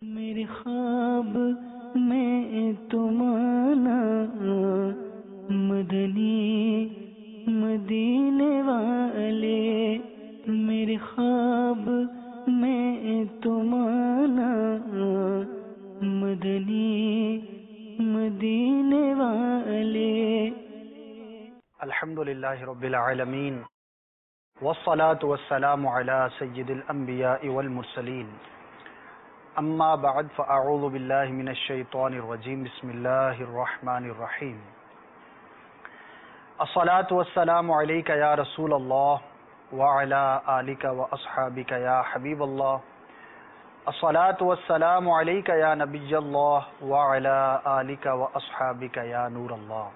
میرے خواب میں تمہارا مدنی مدینے والے، میرے خواب میں تمہارا مدنی مدینے والے۔ الحمدللہ رب العالمین والصلاة والسلام علی سید الانبیاء والمرسلین، اما بعد فاعوذ باللہ من الشیطان الرجیم، بسم اللہ الرحمن الرحیم۔ الصلاة والسلام علیک یا رسول اللہ وعلی آلک واصحابک یا حبیب اللہ، الصلاة والسلام علیک یا نبی اللہ وعلی آلک واصحابک یا نور اللہ۔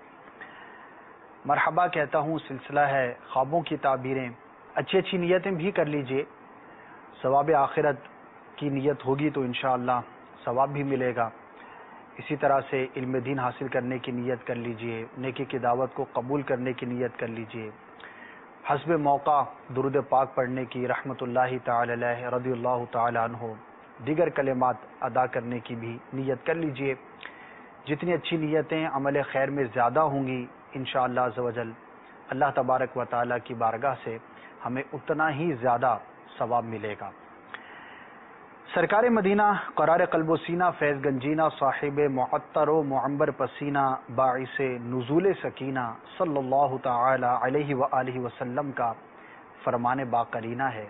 مرحبا کہتا ہوں، سلسلہ ہے خوابوں کی تعبیریں۔ اچھی اچھی نیتیں بھی کر لیجئے، ثواب آخرت کی نیت ہوگی تو انشاءاللہ ثواب بھی ملے گا۔ اسی طرح سے علم دین حاصل کرنے کی نیت کر لیجئے، نیکی کی دعوت کو قبول کرنے کی نیت کر لیجئے، حسب موقع درود پاک پڑھنے کی، رحمت اللہ تعالی علیہ، رضی اللہ تعالی عنہ، دیگر کلمات ادا کرنے کی بھی نیت کر لیجئے۔ جتنی اچھی نیتیں عمل خیر میں زیادہ ہوں گی انشاءاللہ عز و جل، اللہ تبارک و تعالیٰ کی بارگاہ سے ہمیں اتنا ہی زیادہ ثواب ملے گا۔ سرکار مدینہ قرار قلب و سینہ، فیض گنجینہ، صاحب معطر و معنبر پسینہ، باعث نزول سکینہ صلی اللہ تعالی علیہ وآلہ وسلم کا فرمان باقرینہ ہے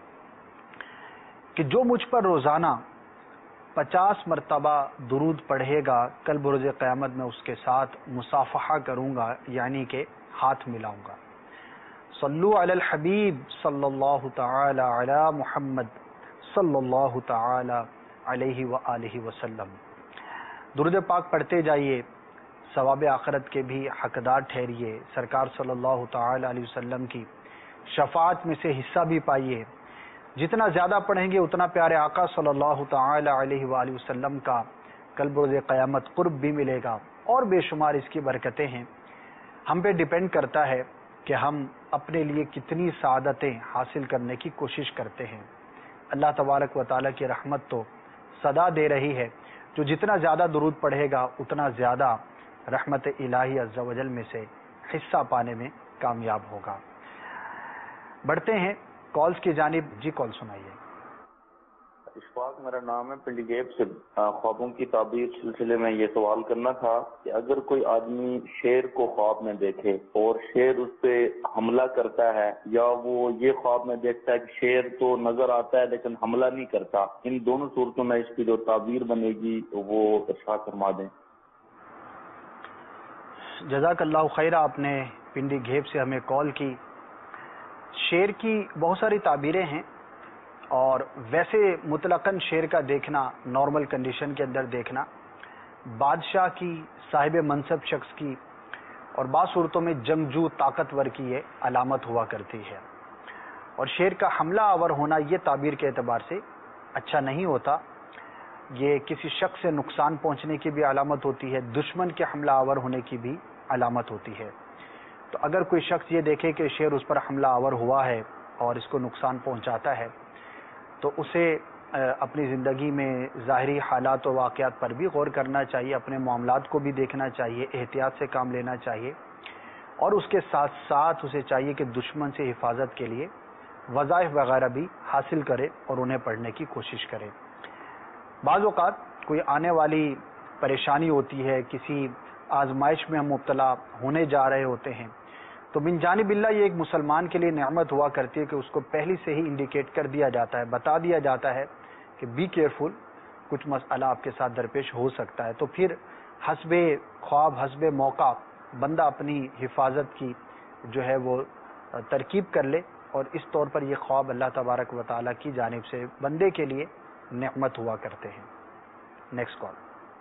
کہ جو مجھ پر روزانہ 50 مرتبہ درود پڑھے گا، کل بروز قیامت میں اس کے ساتھ مصافحہ کروں گا، یعنی کہ ہاتھ ملاؤں گا۔ صلو علی الحبیب صلی اللہ تعالی علی محمد صلی اللہ تعالی علیہ وآلہ وسلم۔ درود پاک پڑھتے جائیے، ثواب آخرت کے بھی حقدار ٹھہریے، سرکار صلی اللہ تعالی علیہ وسلم کی شفاعت میں سے حصہ بھی پائیے۔ جتنا زیادہ پڑھیں گے اتنا پیارے آقا صلی اللہ تعالی علیہ وآلہ وسلم کا کل بروز قیامت قرب بھی ملے گا، اور بے شمار اس کی برکتیں ہیں۔ ہم پہ ڈیپینڈ کرتا ہے کہ ہم اپنے لیے کتنی سعادتیں حاصل کرنے کی کوشش کرتے ہیں۔ اللہ تبارک و تعالیٰ کی رحمت تو صدا دے رہی ہے، جو جتنا زیادہ درود پڑھے گا اتنا زیادہ رحمت الہی عز و جل میں سے حصہ پانے میں کامیاب ہوگا۔ بڑھتے ہیں کالز کی جانب۔ جی کال سنائیے۔ اشفاق میرا نام ہے، پنڈی گیب سے۔ خوابوں کی تعبیر سلسلے میں یہ سوال کرنا تھا کہ اگر کوئی آدمی شیر کو خواب میں دیکھے اور شیر اس پہ حملہ کرتا ہے، یا وہ یہ خواب میں دیکھتا ہے کہ شیر تو نظر آتا ہے لیکن حملہ نہیں کرتا، ان دونوں صورتوں میں اس کی جو تعبیر بنے گی وہ ارشاد فرما دیں۔ جزاک اللہ خیر، آپ نے پنڈی گھیب سے ہمیں کال کی۔ شیر کی بہت ساری تعبیریں ہیں، اور ویسے مطلقاً شیر کا دیکھنا، نارمل کنڈیشن کے اندر دیکھنا، بادشاہ کی، صاحب منصب شخص کی، اور بعض صورتوں میں جنگجو طاقتور کی یہ علامت ہوا کرتی ہے۔ اور شیر کا حملہ آور ہونا یہ تعبیر کے اعتبار سے اچھا نہیں ہوتا، یہ کسی شخص سے نقصان پہنچنے کی بھی علامت ہوتی ہے، دشمن کے حملہ آور ہونے کی بھی علامت ہوتی ہے۔ تو اگر کوئی شخص یہ دیکھے کہ شیر اس پر حملہ آور ہوا ہے اور اس کو نقصان پہنچاتا ہے، تو اسے اپنی زندگی میں ظاہری حالات و واقعات پر بھی غور کرنا چاہیے، اپنے معاملات کو بھی دیکھنا چاہیے، احتیاط سے کام لینا چاہیے، اور اس کے ساتھ ساتھ اسے چاہیے کہ دشمن سے حفاظت کے لیے وظائف وغیرہ بھی حاصل کرے اور انہیں پڑھنے کی کوشش کرے۔ بعض اوقات کوئی آنے والی پریشانی ہوتی ہے، کسی آزمائش میں ہم مبتلا ہونے جا رہے ہوتے ہیں، تو من جانب اللہ یہ ایک مسلمان کے لیے نعمت ہوا کرتی ہے کہ اس کو پہلے سے ہی انڈیکیٹ کر دیا جاتا ہے، بتا دیا جاتا ہے کہ بی کیئرفل، کچھ مسئلہ آپ کے ساتھ درپیش ہو سکتا ہے۔ تو پھر حسب خواب، حسب موقع بندہ اپنی حفاظت کی جو ہے وہ ترکیب کر لے، اور اس طور پر یہ خواب اللہ تبارک و تعالیٰ کی جانب سے بندے کے لیے نعمت ہوا کرتے ہیں۔ Next call.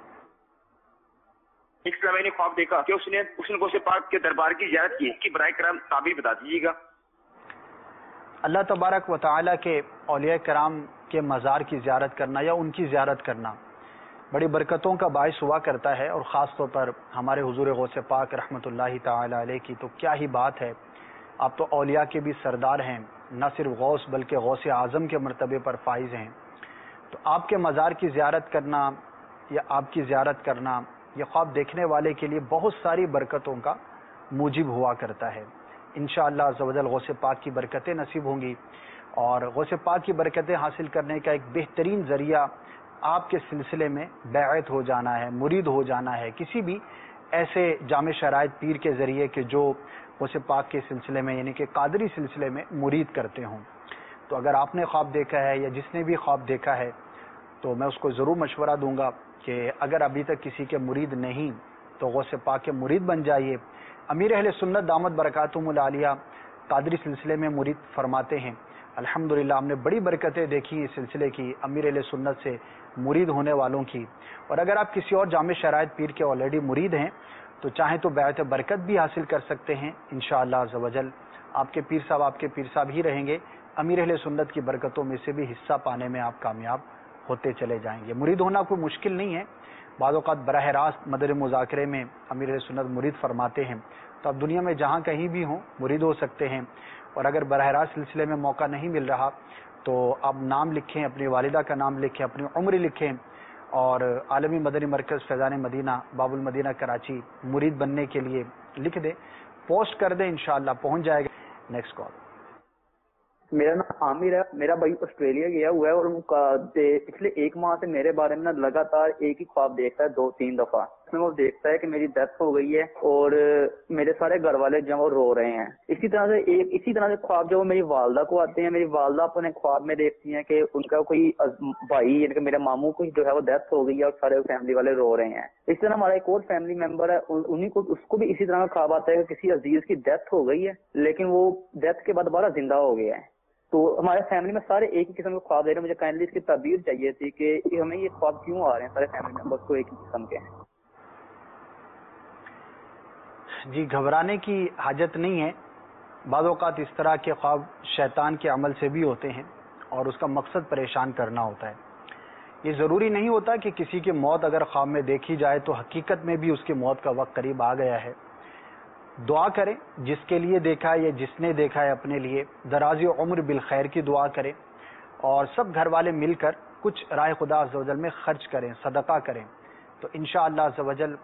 ایک میں نے خواب دیکھا کہ اس نے حسن غوث پاک کے دربار کی زیارت کی، اس کی برائے کرام تعبیر بتا دیجیے گا۔ اللہ تبارک و تعالیٰ کے اولیاء کرام کے مزار کی زیارت کرنا یا ان کی زیارت کرنا بڑی برکتوں کا باعث ہوا کرتا ہے، اور خاص طور پر ہمارے حضور غوث پاک رحمۃ اللہ تعالی علیہ کی تو کیا ہی بات ہے۔ آپ تو اولیاء کے بھی سردار ہیں، نہ صرف غوث بلکہ غوث اعظم کے مرتبے پر فائز ہیں۔ تو آپ کے مزار کی زیارت کرنا یا آپ کی زیارت کرنا یہ خواب دیکھنے والے کے لیے بہت ساری برکتوں کا موجب ہوا کرتا ہے. انشاءاللہ عز و جل غوث پاک کی برکتیں نصیب ہوں گی, اور غوث پاک کی برکتیں حاصل کرنے کا ایک بہترین ذریعہ آپ کے سلسلے میں بیعت ہو جانا ہے, مرید ہو جانا ہے, کسی بھی ایسے جامع شرائط پیر کے ذریعے کہ جو غوث پاک کے سلسلے میں یعنی کہ قادری سلسلے میں مرید کرتے ہوں. تو اگر آپ نے خواب دیکھا ہے یا جس نے بھی خواب دیکھا ہے تو میں اس کو ضرور مشورہ دوں گا کہ اگر ابھی تک کسی کے مرید نہیں تو غوث پاک کے مرید بن جائیے. امیر اہل سنت دامت برکاتہم العالیہ قادری سلسلے میں مرید فرماتے ہیں. الحمدللہ ہم نے بڑی برکتیں دیکھی اس سلسلے کی, امیر اہل سنت سے مرید ہونے والوں کی. اور اگر آپ کسی اور جامع شرائط پیر کے آلریڈی مرید ہیں تو چاہیں تو بیعت برکت بھی حاصل کر سکتے ہیں انشاءاللہ عز و جل. آپ کے پیر صاحب ہی رہیں گے. امیر اہل سنت کی برکتوں میں سے بھی حصہ پانے میں آپ کامیاب ہوتے چلے جائیں گے. مرید ہونا کوئی مشکل نہیں ہے, بعض اوقات براہ راست مدر مذاکرے میں امیر اہل سنت مرید فرماتے ہیں, تو آپ دنیا میں جہاں کہیں بھی ہوں مرید ہو سکتے ہیں. اور اگر براہ راست سلسلے میں موقع نہیں مل رہا تو آپ نام لکھیں, اپنی والدہ کا نام لکھیں, اپنی عمر لکھیں, اور عالمی مدنی مرکز فیضان مدینہ باب المدینہ کراچی مرید بننے کے لیے لکھ دیں, پوسٹ کر دیں, انشاءاللہ پہنچ جائے گا. Next call. میرا نام عامر ہے. میرا بھائی آسٹریلیا گیا ہوا ہے اور پچھلے ایک ماہ سے میرے بارے میں لگاتار ایک ہی خواب دیکھتا ہے 2-3 دفعہ. اس میں وہ دیکھتا ہے کہ میری ڈیتھ ہو گئی ہے اور میرے سارے گھر والے جو وہ رو رہے ہیں. اسی طرح سے خواب جو میری والدہ کو آتے ہیں, میری والدہ اپنے خواب میں دیکھتی ہیں کہ ان کا کوئی بھائی یعنی کہ میرے ماموں کو جو ہے وہ ڈیتھ ہو گئی ہے اور سارے فیملی والے رو رہے ہیں. اس طرح ہمارا ایک اور فیملی ممبر ہے, انہیں کو اس کو بھی اسی طرح کا خواب آتا ہے کہ کسی عزیز کی ڈیتھ ہو گئی ہے لیکن وہ ڈیتھ کے بعد دوبارہ زندہ ہو گیا ہے. تو ہمارے فیملی میں سارے ایک ہی قسم کے خواب دے رہے ہیں. مجھے کائنڈلی اس کی تعبیر چاہیے تھی کہ ہمیں یہ خواب کیوں آ رہے ہیں سارے فیملی ممبرس کو ایک ہی قسم کے ہیں. جی گھبرانے کی حاجت نہیں ہے. بعض اوقات اس طرح کے خواب شیطان کے عمل سے بھی ہوتے ہیں اور اس کا مقصد پریشان کرنا ہوتا ہے. یہ ضروری نہیں ہوتا کہ کسی کی موت اگر خواب میں دیکھی جائے تو حقیقت میں بھی اس کی موت کا وقت قریب آ گیا ہے. دعا کریں جس کے لیے دیکھا ہے یا جس نے دیکھا ہے اپنے لیے دراز عمر بالخیر کی دعا کریں, اور سب گھر والے مل کر کچھ راہ خدا عز و جل میں خرچ کریں, صدقہ کریں, تو انشاءاللہ عز و جل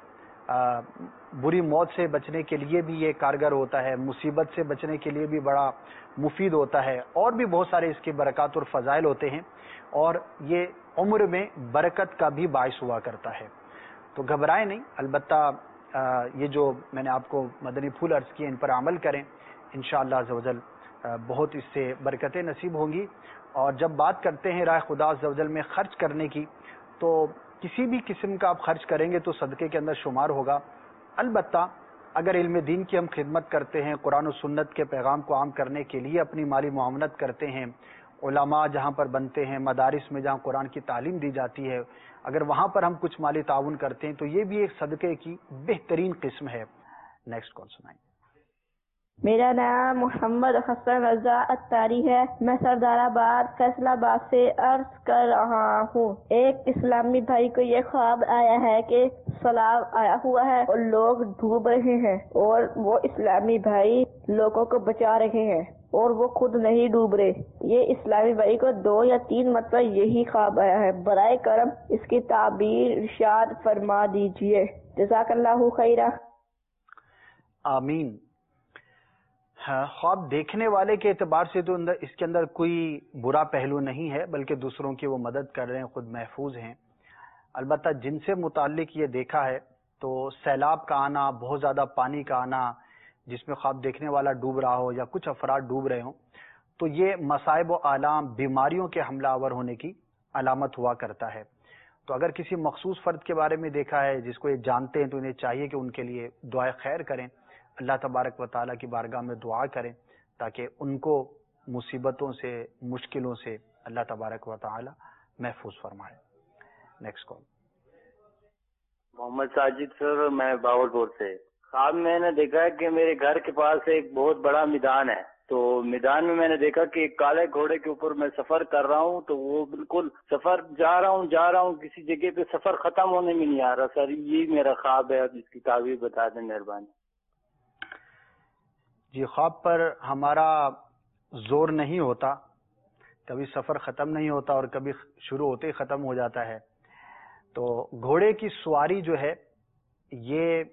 بری موت سے بچنے کے لیے بھی یہ کارگر ہوتا ہے, مصیبت سے بچنے کے لیے بھی بڑا مفید ہوتا ہے, اور بھی بہت سارے اس کے برکات اور فضائل ہوتے ہیں, اور یہ عمر میں برکت کا بھی باعث ہوا کرتا ہے. تو گھبرائیں نہیں. البتہ یہ جو میں نے آپ کو مدنی پھول عرض کیے ان پر عمل کریں, انشاءاللہ عز و جل بہت اس سے برکتیں نصیب ہوں گی. اور جب بات کرتے ہیں راہ خدا عز و جل میں خرچ کرنے کی, تو کسی بھی قسم کا آپ خرچ کریں گے تو صدقے کے اندر شمار ہوگا. البتہ اگر علم دین کی ہم خدمت کرتے ہیں, قرآن و سنت کے پیغام کو عام کرنے کے لیے اپنی مالی معاونت کرتے ہیں, علماء جہاں پر بنتے ہیں, مدارس میں جہاں قرآن کی تعلیم دی جاتی ہے, اگر وہاں پر ہم کچھ مالی تعاون کرتے ہیں تو یہ بھی ایک صدقے کی بہترین قسم ہے. نیکسٹ کال سنائیں. میرا نام محمد حسن رضا اتاری ہے. میں سردار آباد فیصل آباد سے عرض کر رہا ہوں. ایک اسلامی بھائی کو یہ خواب آیا ہے کہ سیلاب آیا ہوا ہے اور لوگ ڈوب رہے ہیں, اور وہ اسلامی بھائی لوگوں کو بچا رہے ہیں اور وہ خود نہیں ڈوب رہے. یہ اسلامی بھائی کو 2 یا 3 مرتبہ یہی خواب آیا ہے. برائے کرم اس کی تعبیر ارشاد فرما دیجئے. جزاک اللہ خیرہ. آمین. خواب دیکھنے والے کے اعتبار سے تو اس کے اندر کوئی برا پہلو نہیں ہے, بلکہ دوسروں کی وہ مدد کر رہے ہیں, خود محفوظ ہیں. البتہ جن سے متعلق یہ دیکھا ہے تو سیلاب کا آنا, بہت زیادہ پانی کا آنا, جس میں خواب دیکھنے والا ڈوب رہا ہو یا کچھ افراد ڈوب رہے ہوں, تو یہ مصائب و آلام, بیماریوں کے حملہ آور ہونے کی علامت ہوا کرتا ہے. تو اگر کسی مخصوص فرد کے بارے میں دیکھا ہے جس کو یہ جانتے ہیں تو انہیں چاہیے کہ ان کے لیے دعائے خیر کریں, اللہ تبارک و تعالیٰ کی بارگاہ میں دعا کریں تاکہ ان کو مصیبتوں سے, مشکلوں سے اللہ تبارک و تعالیٰ محفوظ فرمائے. Next call. محمد ساجد سر, میں باولپور سے. خواب میں نے دیکھا ہے کہ میرے گھر کے پاس ایک بہت بڑا میدان ہے, تو میدان میں نے دیکھا کہ ایک کالے گھوڑے کے اوپر میں سفر کر رہا ہوں, تو وہ بالکل سفر جا رہا ہوں کسی جگہ پہ سفر ختم ہونے میں نہیں آ رہا. سر یہی میرا خواب ہے, جس کی تعبیر بتا دیں مہربانی. جی خواب پر ہمارا زور نہیں ہوتا, کبھی سفر ختم نہیں ہوتا اور کبھی شروع ہوتے ہی ختم ہو جاتا ہے. تو گھوڑے کی سواری جو ہے یہ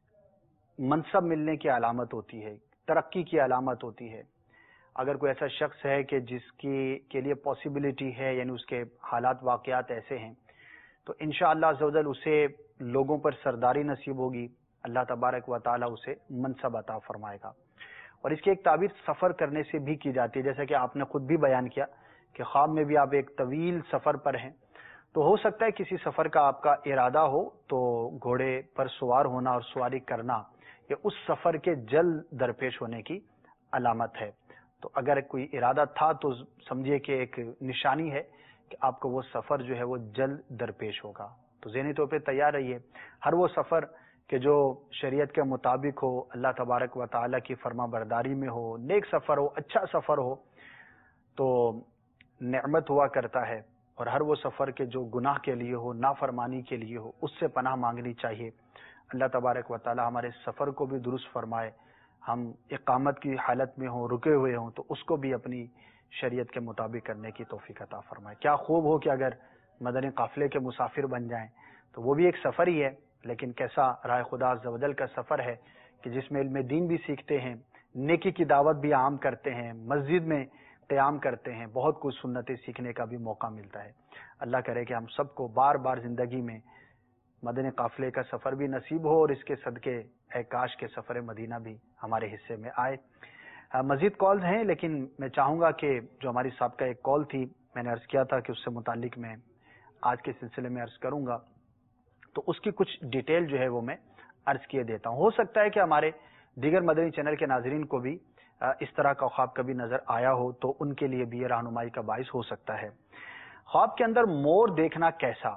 منصب ملنے کی علامت ہوتی ہے، ترقی کی علامت ہوتی ہے. اگر کوئی ایسا شخص ہے کہ جس کے لیے پاسبلٹی ہے، یعنی اس کے حالات واقعات ایسے ہیں، تو انشاءاللہ عز و جل اسے لوگوں پر سرداری نصیب ہوگی، اللہ تبارک و تعالی اسے منصب عطا فرمائے گا. اور اس کی ایک تعبیر سفر کرنے سے بھی کی جاتی ہے، جیسا کہ آپ نے خود بھی بیان کیا کہ خواب میں بھی آپ ایک طویل سفر پر ہیں، تو ہو سکتا ہے کسی سفر کا آپ کا ارادہ ہو تو گھوڑے پر سوار ہونا اور سواری کرنا یہ اس سفر کے جلد درپیش ہونے کی علامت ہے. تو اگر کوئی ارادہ تھا تو سمجھیے کہ ایک نشانی ہے کہ آپ کو وہ سفر جو ہے وہ جلد درپیش ہوگا. تو ذہنی طور پہ تیار رہیے. ہر وہ سفر کہ جو شریعت کے مطابق ہو، اللہ تبارک و تعالیٰ کی فرما برداری میں ہو، نیک سفر ہو، اچھا سفر ہو، تو نعمت ہوا کرتا ہے. اور ہر وہ سفر کے جو گناہ کے لیے ہو، نافرمانی کے لیے ہو، اس سے پناہ مانگنی چاہیے. اللہ تبارک و تعالیٰ ہمارے سفر کو بھی درست فرمائے. ہم اقامت کی حالت میں ہوں، رکے ہوئے ہوں، تو اس کو بھی اپنی شریعت کے مطابق کرنے کی توفیق عطا فرمائے. کیا خوب ہو کہ اگر مدنی قافلے کے مسافر بن جائیں، تو وہ بھی ایک سفر ہی ہے، لیکن کیسا راہ خدا عز و جل کا سفر ہے کہ جس میں علم دین بھی سیکھتے ہیں، نیکی کی دعوت بھی عام کرتے ہیں، مسجد میں قیام کرتے ہیں، بہت کچھ سنتیں سیکھنے کا بھی موقع ملتا ہے. اللہ کرے کہ ہم سب کو بار بار زندگی میں مدنی قافلے کا سفر بھی نصیب ہو، اور اس کے صدقے اے کاش کے سفر مدینہ بھی ہمارے حصے میں آئے. مزید کالز ہیں، لیکن میں چاہوں گا کہ جو ہماری سابقہ ایک کال تھی، میں نے عرض کیا تھا کہ اس سے متعلق میں آج کے سلسلے میں عرض کروں گا، تو اس کی کچھ ڈیٹیل جو ہے وہ میں عرض کیے دیتا ہوں. ہو سکتا ہے کہ ہمارے دیگر مدنی چینل کے ناظرین کو بھی اس طرح کا خواب کبھی نظر آیا ہو، تو ان کے لیے بھی یہ رہنمائی کا باعث ہو سکتا ہے. خواب کے اندر مور دیکھنا کیسا؟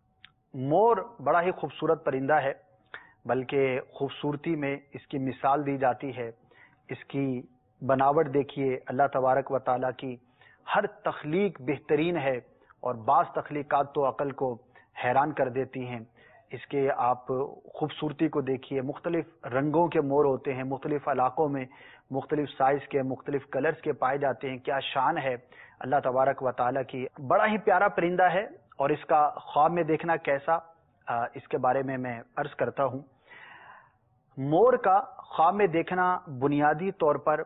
مور بڑا ہی خوبصورت پرندہ ہے، بلکہ خوبصورتی میں اس کی مثال دی جاتی ہے. اس کی بناوٹ دیکھیے، اللہ تبارک و تعالیٰ کی ہر تخلیق بہترین ہے، اور بعض تخلیقات تو عقل کو حیران کر دیتی ہیں. اس کے آپ خوبصورتی کو دیکھیے، مختلف رنگوں کے مور ہوتے ہیں، مختلف علاقوں میں مختلف سائز کے، مختلف کلرز کے پائے جاتے ہیں. کیا شان ہے اللہ تبارک و تعالیٰ کی. بڑا ہی پیارا پرندہ ہے، اور اس کا خواب میں دیکھنا کیسا، اس کے بارے میں عرض کرتا ہوں. مور کا خواب میں دیکھنا بنیادی طور پر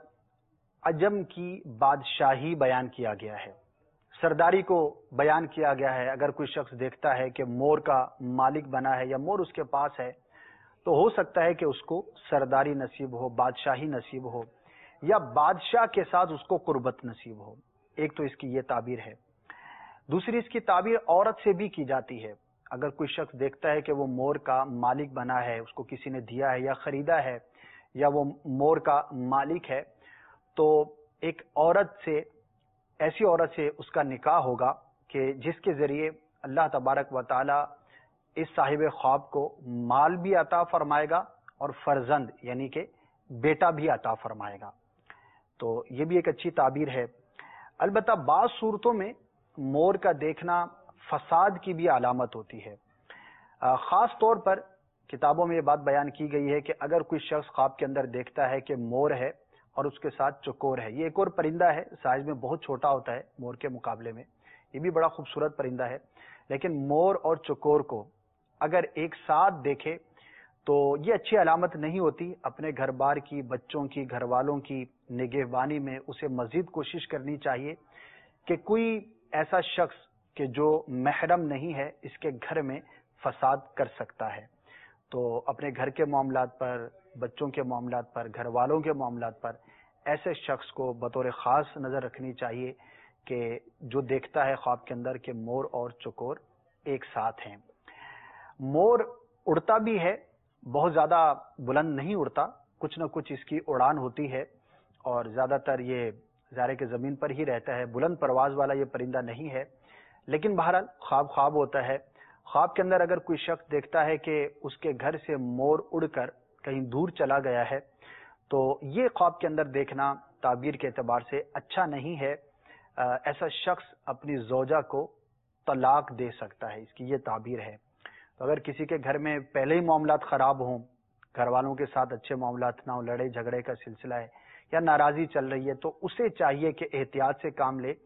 عجم کی بادشاہی بیان کیا گیا ہے، سرداری کو بیان کیا گیا ہے. اگر کوئی شخص دیکھتا ہے کہ مور کا مالک بنا ہے یا مور اس کے پاس ہے، تو ہو سکتا ہے کہ اس کو سرداری نصیب ہو، بادشاہی نصیب ہو، یا بادشاہ کے ساتھ اس کو قربت نصیب ہو. ایک تو اس کی یہ تعبیر ہے. دوسری اس کی تعبیر عورت سے بھی کی جاتی ہے. اگر کوئی شخص دیکھتا ہے کہ وہ مور کا مالک بنا ہے، اس کو کسی نے دیا ہے یا خریدا ہے، یا وہ مور کا مالک ہے، تو ایک عورت سے، ایسی عورت سے اس کا نکاح ہوگا کہ جس کے ذریعے اللہ تبارک و تعالی اس صاحب خواب کو مال بھی عطا فرمائے گا، اور فرزند یعنی کہ بیٹا بھی عطا فرمائے گا. تو یہ بھی ایک اچھی تعبیر ہے. البتہ بعض صورتوں میں مور کا دیکھنا فساد کی بھی علامت ہوتی ہے. خاص طور پر کتابوں میں یہ بات بیان کی گئی ہے کہ اگر کوئی شخص خواب کے اندر دیکھتا ہے کہ مور ہے اور اس کے ساتھ چکور ہے. یہ ایک اور پرندہ ہے، سائز میں بہت چھوٹا ہوتا ہے مور کے مقابلے میں، یہ بھی بڑا خوبصورت پرندہ ہے. لیکن مور اور چکور کو اگر ایک ساتھ دیکھے تو یہ اچھی علامت نہیں ہوتی. اپنے گھر بار کی، بچوں کی، گھر والوں کی نگہبانی میں اسے مزید کوشش کرنی چاہیے کہ کوئی ایسا شخص کہ جو محرم نہیں ہے اس کے گھر میں فساد کر سکتا ہے. تو اپنے گھر کے معاملات پر، بچوں کے معاملات پر، گھر والوں کے معاملات پر ایسے شخص کو بطور خاص نظر رکھنی چاہیے کہ جو دیکھتا ہے خواب کے اندر کہ مور اور چکور ایک ساتھ ہیں. مور اڑتا بھی ہے، بہت زیادہ بلند نہیں اڑتا، کچھ نہ کچھ اس کی اڑان ہوتی ہے، اور زیادہ تر یہ ظاہر کے زمین پر ہی رہتا ہے. بلند پرواز والا یہ پرندہ نہیں ہے. لیکن بہرحال خواب ہوتا ہے. خواب کے اندر اگر کوئی شخص دیکھتا ہے کہ اس کے گھر سے مور اڑ کر کہیں دور چلا گیا ہے، تو یہ خواب کے اندر دیکھنا تعبیر کے اعتبار سے اچھا نہیں ہے. ایسا شخص اپنی زوجہ کو طلاق دے سکتا ہے، اس کی یہ تعبیر ہے. تو اگر کسی کے گھر میں پہلے ہی معاملات خراب ہوں، گھر والوں کے ساتھ اچھے معاملات نہ ہوں، لڑائی جھگڑے کا سلسلہ ہے یا ناراضی چل رہی ہے، تو اسے چاہیے کہ احتیاط سے کام لے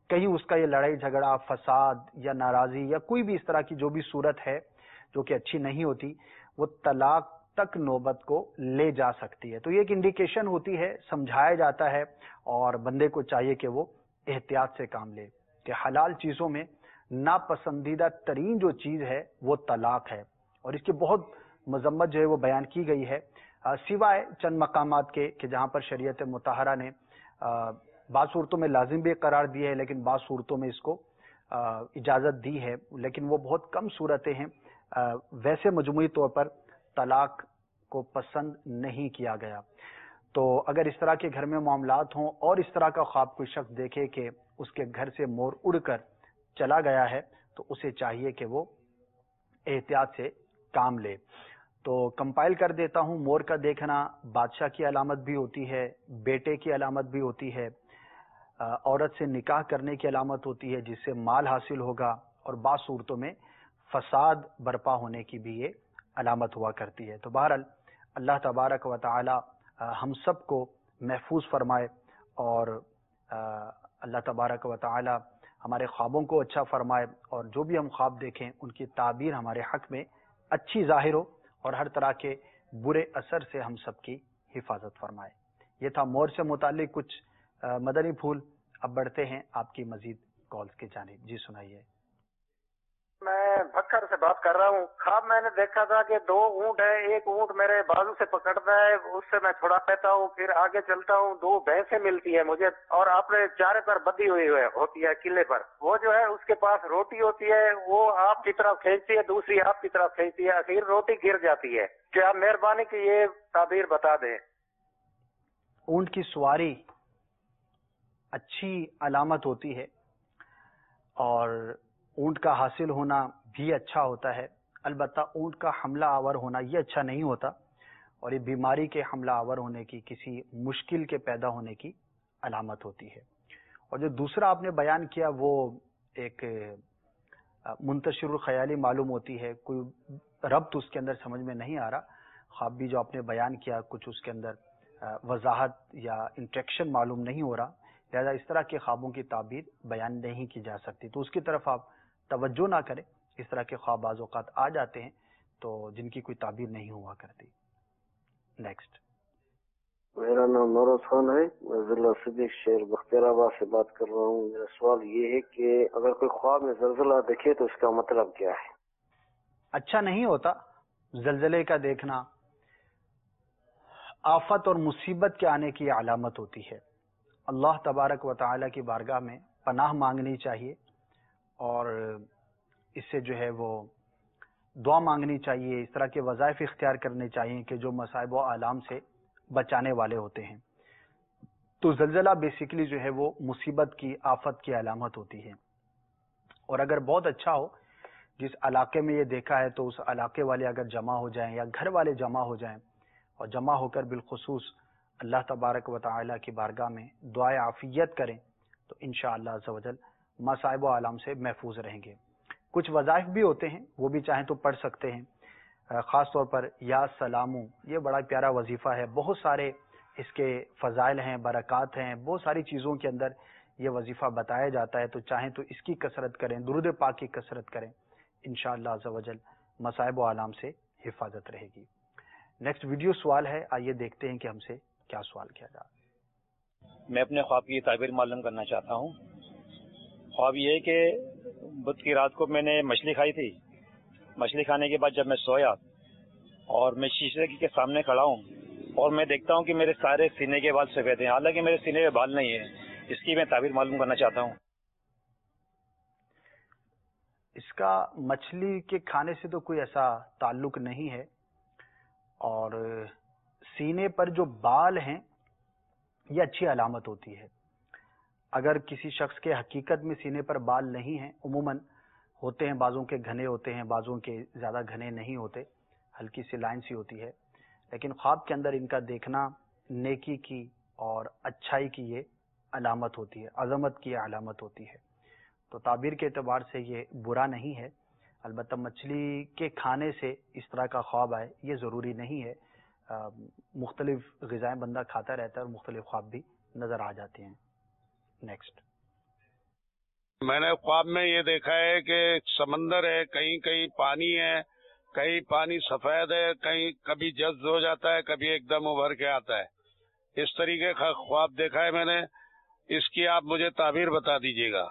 کہیں اس کا یہ لڑائی جھگڑا، فساد یا ناراضی یا کوئی بھی اس طرح کی جو بھی صورت ہے جو کہ اچھی نہیں ہوتی، وہ طلاق تک نوبت کو لے جا سکتی ہے. تو یہ ایک انڈیکیشن ہوتی ہے، سمجھایا جاتا ہے، اور بندے کو چاہیے کہ وہ احتیاط سے کام لے کہ حلال چیزوں میں ناپسندیدہ ترین جو چیز ہے وہ طلاق ہے، اور اس کی بہت مذمت جو ہے وہ بیان کی گئی ہے، سوائے چند مقامات کے کہ جہاں پر شریعت مطہرہ نے بعض صورتوں میں لازم بھی قرار دیا ہے، لیکن بعض صورتوں میں اس کو اجازت دی ہے، لیکن وہ بہت کم صورتیں ہیں. ویسے مجموعی طور پر طلاق کو پسند نہیں کیا گیا. تو اگر اس طرح کے گھر میں معاملات ہوں اور اس طرح کا خواب کوئی شخص دیکھے کہ اس کے گھر سے مور اڑ کر چلا گیا ہے، تو اسے چاہیے کہ وہ احتیاط سے کام لے. تو کمپائل کر دیتا ہوں. مور کا دیکھنا بادشاہ کی علامت بھی ہوتی ہے، بیٹے کی علامت بھی ہوتی ہے، عورت سے نکاح کرنے کی علامت ہوتی ہے جس سے مال حاصل ہوگا، اور بعض صورتوں میں فساد برپا ہونے کی بھی یہ علامت ہوا کرتی ہے. تو بہرحال اللہ تبارک و تعالی ہم سب کو محفوظ فرمائے، اور اللہ تبارک و تعالی ہمارے خوابوں کو اچھا فرمائے، اور جو بھی ہم خواب دیکھیں ان کی تعبیر ہمارے حق میں اچھی ظاہر ہو، اور ہر طرح کے برے اثر سے ہم سب کی حفاظت فرمائے. یہ تھا مور سے متعلق کچھ مدنی پھول. اب بڑھتے ہیں آپ کی مزید کالز کی جانب. جی سنائیے. میں بکر سے بات کر رہا ہوں. خواب میں نے دیکھا تھا کہ 2 اونٹ ہیں، ایک اونٹ میرے بازو سے پکڑتا ہے، اس سے میں چھڑا لیتا ہوں، پھر آگے چلتا ہوں، 2 بھینسیں ملتی ہیں مجھے، اور اپنے چارے پر بدھی ہوئی ہوتی ہے قلعے پر. وہ جو ہے اس کے پاس روٹی ہوتی ہے، وہ آپ کی طرف کھینچتی ہے، دوسری آپ کی طرف کھینچتی ہے، آخر روٹی گر جاتی ہے. کیا مہربانی کی یہ تعبیر بتا دیں. اونٹ کی سواری اچھی علامت ہوتی ہے، اور اونٹ کا حاصل ہونا بھی اچھا ہوتا ہے. البتہ اونٹ کا حملہ آور ہونا یہ اچھا نہیں ہوتا، اور یہ بیماری کے حملہ آور ہونے کی، کسی مشکل کے پیدا ہونے کی علامت ہوتی ہے. اور جو دوسرا آپ نے بیان کیا وہ ایک منتشر الخیالی معلوم ہوتی ہے، کوئی ربط اس کے اندر سمجھ میں نہیں آ رہا. خواب بھی جو آپ نے بیان کیا کچھ اس کے اندر وضاحت یا انٹریکشن معلوم نہیں ہو رہا، لہذا اس طرح کے خوابوں کی تعبیر بیان نہیں کی جا سکتی. تو اس کی طرف آپ توجہ نہ کریں. اس طرح کے خواب بعض اوقات آ جاتے ہیں تو جن کی کوئی تعبیر نہیں ہوا کرتی. نیکسٹ. میرا نام نور خان ہے، میں ضلع صدیق شہر بختیار آباد سے بات کر رہا ہوں. میرا سوال یہ ہے کہ اگر کوئی خواب میں زلزلہ دیکھے تو اس کا مطلب کیا ہے؟ اچھا نہیں ہوتا. زلزلے کا دیکھنا آفت اور مصیبت کے آنے کی علامت ہوتی ہے. اللہ تبارک و تعالی کی بارگاہ میں پناہ مانگنی چاہیے، اور اس سے جو ہے وہ دعا مانگنی چاہیے. اس طرح کے وظائف اختیار کرنے چاہیے کہ جو مصائب و آلام سے بچانے والے ہوتے ہیں. تو زلزلہ بیسیکلی جو ہے وہ مصیبت کی، آفت کی علامت ہوتی ہے. اور اگر بہت اچھا ہو، جس علاقے میں یہ دیکھا ہے، تو اس علاقے والے اگر جمع ہو جائیں یا گھر والے جمع ہو جائیں، اور جمع ہو کر بالخصوص اللہ تبارک و تعالی کی بارگاہ میں دعائے عافیت کریں، تو انشاءاللہ عز و جل مصائب و آلام سے محفوظ رہیں گے. کچھ وظائف بھی ہوتے ہیں، وہ بھی چاہیں تو پڑھ سکتے ہیں. خاص طور پر یا سلامو، یہ بڑا پیارا وظیفہ ہے. بہت سارے اس کے فضائل ہیں، برکات ہیں، بہت ساری چیزوں کے اندر یہ وظیفہ بتایا جاتا ہے. تو چاہیں تو اس کی کثرت کریں، درود پاک کی کثرت کریں، انشاءاللہ عز و جل مصائب و آلام سے حفاظت رہے گی. نیکسٹ ویڈیو سوال ہے، آئیے دیکھتے ہیں کہ ہم سے کیا سوال کیا جا رہا ہے. میں اپنے خواب کی تعبیر معلوم کرنا چاہتا ہوں. خواب یہ ہے کہ بدھ کی رات کو میں نے مچھلی کھائی تھی. مچھلی کھانے کے بعد جب میں سویا اور میں شیشے کے سامنے کھڑا ہوں اور میں دیکھتا ہوں کہ میرے سارے سینے کے بال سفید ہیں، حالانکہ میرے سینے کے بال نہیں ہیں. اس کی میں تعبیر معلوم کرنا چاہتا ہوں. اس کا مچھلی کے کھانے سے تو کوئی ایسا تعلق نہیں ہے، اور سینے پر جو بال ہیں یہ اچھی علامت ہوتی ہے. اگر کسی شخص کے حقیقت میں سینے پر بال نہیں ہیں، عموماً ہوتے ہیں، بعضوں کے گھنے ہوتے ہیں، بعضوں کے زیادہ گھنے نہیں ہوتے، ہلکی سی لائن سی ہوتی ہے، لیکن خواب کے اندر ان کا دیکھنا نیکی کی اور اچھائی کی یہ علامت ہوتی ہے، عظمت کی یہ علامت ہوتی ہے. تو تعبیر کے اعتبار سے یہ برا نہیں ہے. البتہ مچھلی کے کھانے سے اس طرح کا خواب آئے یہ ضروری نہیں ہے. مختلف غذائیں بندہ کھاتا رہتا ہے اور مختلف خواب بھی نظر آ جاتے ہیں. نیکسٹ. میں نے خواب میں یہ دیکھا ہے کہ سمندر ہے، کہیں کہیں پانی ہے، کہیں پانی سفید ہے، کہیں کبھی جذب ہو جاتا ہے، کبھی ایک دم ابھر کے آتا ہے. اس طریقے کا خواب دیکھا ہے میں نے. اس کی آپ مجھے تعبیر بتا دیجیے گا.